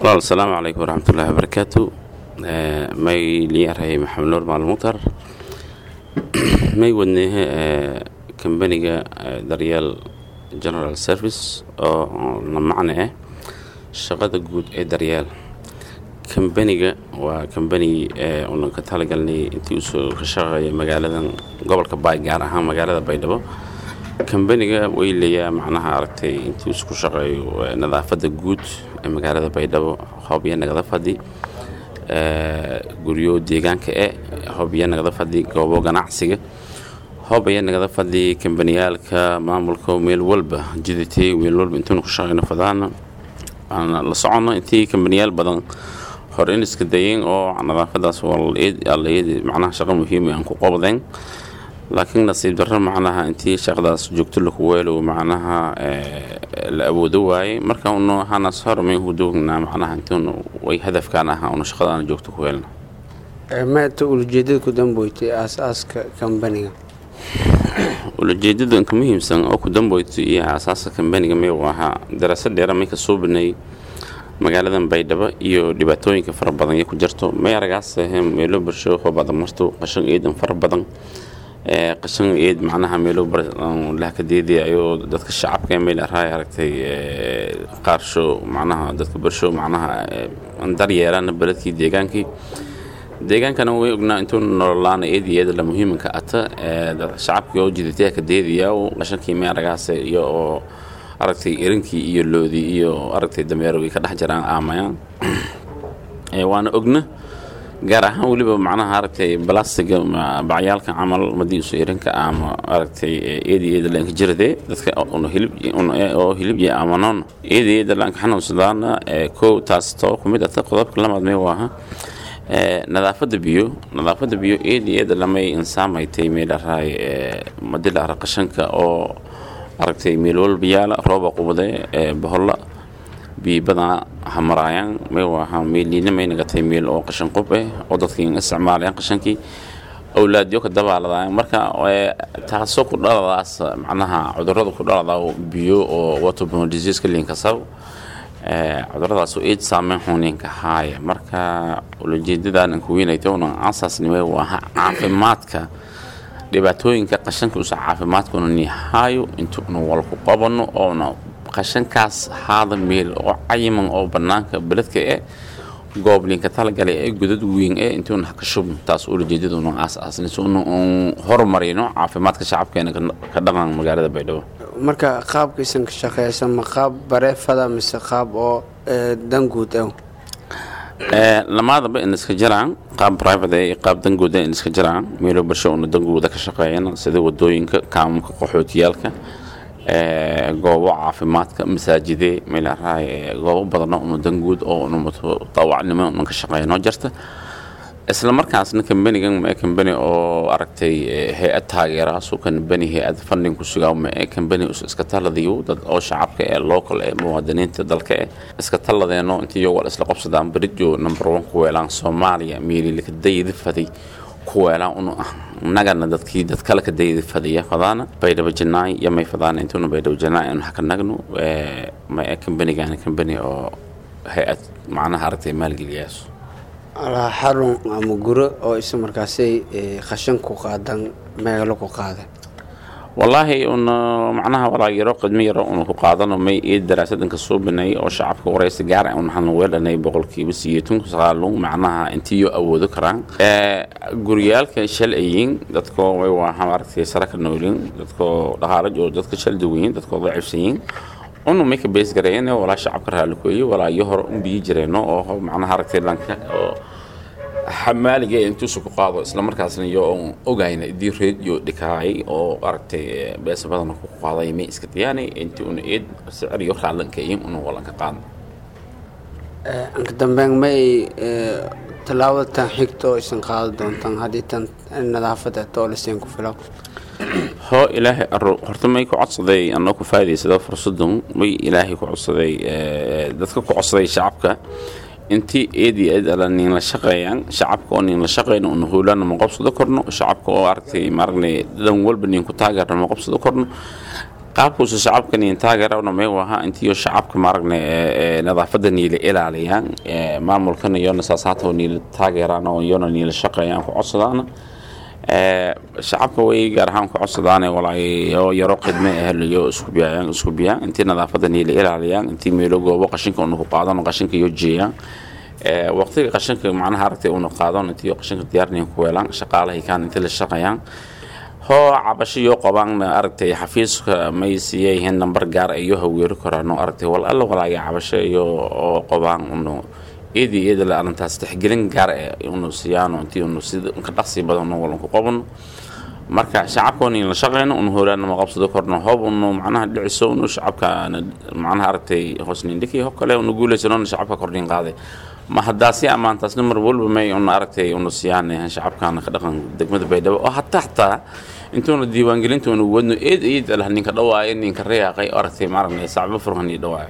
السلام عليكم ورحمة الله وبركاته. ماي ليارهي محمد نور مع المطر ماي ودنيه كمبانيجا دريال جنرال سيرفيس oo macna ah shaqada guud ee Daryeel kambaniga waa kambani oo ka talagalnay intii uu ka shaqeeyo magaaladan gobolka Baay gaar ahaan magaalada Baydhabo kambaniga way leeyahay macnaha aragtay intii uu ku shaqeeyo nadaafada guud ee magaalada Baydhabo hoobiya nadaafadi guriyo deegaanka hoobiya nadaafadi goobo ganacsiga hoobiya nadaafadi kambaniyalka maamulka meel walba jiditay meel walba intuu ku shaqeeyno fadana أنا لصعنا أنتي كمبنيال بدن هرين إسكدين أو نظافة داس والإيد الإيد معناها شغل مهم يعني قابضين لكن نصيب درر معناها أنتي شغل جوكت له كويل ومعناها الأبو دواي مركا إنه هنا صار من هدوءنا معناها أنتون وي هدف كانها إنه شغل أنا جوكت كويلنا ما تقول جديد كدم بويتي أساس كمبنية والجديد إنكم مهم سن أو كدم بويتي أساس كمبنية ميوها دراسات ديرا ميك صوبني magaaladan Baydhabo iyo dhibaatooyinka fara badan ay ku jirto meeragaas meelo bulsho oo badan marto qashan eedan fara badan qashan eed macnaha meelo la ka deedeeyo dadka shacabka meel raay aragtay qaarsho macnaha dadka bulsho macnaha andar yeelan baladkii deegaankana way ognaa intuu nololaan eediyada la muhiimka ata shacabka oo jiditay ka deedeeyo qashankii meeragaas iyo aragtay irinkii iyo loodii iyo aragtay dameerowii ka dhex jiraan aamayaan waana ogna gaar ahaan waliba macnaha aragtay balastiga bacyaalka camal madii soo irinka ama aragtay eediyada la jirade dadka oo hilib iyo amanon eediyada la xanuunsadana ko taas too kumid ah qodobka lamaad mee waa nadaafada biyo eediyada lamay insaamaytay meel raay madila qashanka oo aragtay meel walba yaala rooba qubade boholla bi badan hamarayaan may waa meelina may nagatay meel oo qashan qub oo dadkii isticmaalayaan qashankii awlaadiyo ka dabaaladaan marka taasoo ku dhaladaas macnaha cudurrada ku dhalada biyo oo waterborne disease ka linka saw cudurradaas oo eed saameyn xooninka haaya marka ujeedadan ku weynayto oo asaasnimo waa caafimaadka dhibaatooyinka qashanka u caafimaadkuna nihayo intuu wal ku qabano oo qashankaas haada meel oo cayiman oo banaanka baladka gooblinka talagalay gudad weyn intuu ka shub taas oo jeedaduna aasaasinayso horumarino caafimaadka shacabkeena ka dhaqan magaalada Baydhabo marka qaabkiisan ka shaqeeysan ma qaab bareefada mise qaab oo danguud lamaadaba in iska jiraan qaab private qaab danguud in iska jiraan meelo bulsho oo danguud ka shaqeeyana sida wadooyinka kaamka qaxootiyalka goobo caafimaadka masaajide meel raay goobo badan oo danguud oo mutawacnimo oo ka shaqeeyano jirta isla markaasna kambani oo aragtay hay'ad taageeraas oo hay'ad funding ku sugaa kambani iska taladiyo dad oo shacabka local muwaadiniinta dalka iska taladeeno intii wal isla qabsadaan barijo number 1 ku weelaan Soomaaliya meeli ka dayid faday ku weelaan nagana dadkii dad kale ka dayid fadhiya fadana Baydhabo Janaay yamay fadana intuu Baydhabo Janaay aan ka nagno ma kambani oo hay'ad macnaha aragtay maalgeliyaas على حرم مجرى أو اسم مركزي خشن كقادن ما يلو كقادن والله إن معناها ولا يراقد ميرا إنه كقادن وما يدراسات إنك الصوب بني أو شعب كوريس جارع إنه حنويل أنا يبغى كي بس يتون صالون معناها أنتيو أو ذكران جوريال كشلئين دتكو وحمارك سرك النولين دتكو لهارج أو دتك شل دوين دتكو ضعيفين إنه ميك بيس جرينا ولا شعب كره لكوي ولا يهر بيجرينا أو معناها حركة لانك حمال جاي أنتو سوق قاضي إسلام مركز يوم أوجينا دي ريد يو دكاي أو أركتي بس بدنا قاضي ميس كتياني أنتو نقيد سعر يخلع لك يوم إنه ولا كقاضي أنك دمبeng ماي تلاوة تحكتو إسن قاضي دون تان هذه تان النظافة تولسين كفلو هو إلهي هرتمي كعصدي أنه كفايدي سدا فرصدهم وي إلهي كعصدي دتك كعصدي شعبك أنتي إيدي أدلني لشقيان شعبك أني لشقين إنه لنا مقبض ذكرنا شعبك وارتي مرني دم ول بني كتاجر مقبض ذكرنا qaabkuusu shacabkan iyo taageerana may waha intii shacabka maaragna nadaafada niile ilaaliyaan maamulkan iyo nasaasaadka niile taageerana oo iyona niile shaqeeyaan ku codsadaan shacabka way gaar ahaan ku codsadaan walaa yaro qidme ahliyo isku biyaan intii nadaafada niile ilaaliyaan intii meelo goobo qashinka uu ku qaadano qashinka iyo jeeyaan waqtiga qashinka macnaha aragtay uu qaadano intii qashinka diyaarneen ku weelaan shaqaalaha kan intii la shaqeeyaan هو عبشي قبان أرتي حفيز ميسيه هن نمبر جار أيها ويركره إنه أرتي والله ولا عبشي قبان إنه إيدي اللي أنا تستحقين جار إنه سيانو أنتي إنه سيد كتحسي بدونه ولا قبان مركع شعبكوني لشغلنا إنه هو لأنه مقصد ذكرنا هو إنه معناها العسو إنه شعب كان معناها أرتي حسنين دكي هو كله إنه يقول إنه شعب كردين قاضي ما حداسي أمان تصنيم ربول بمي إنه أرتي إنه سيانة شعب كان خدقن دقمة بيدو وحتى انتون الديوان قلنتون ودنو ايد على هنين كدواء انين كريا قي ارتي مارن صعب فرهني دواء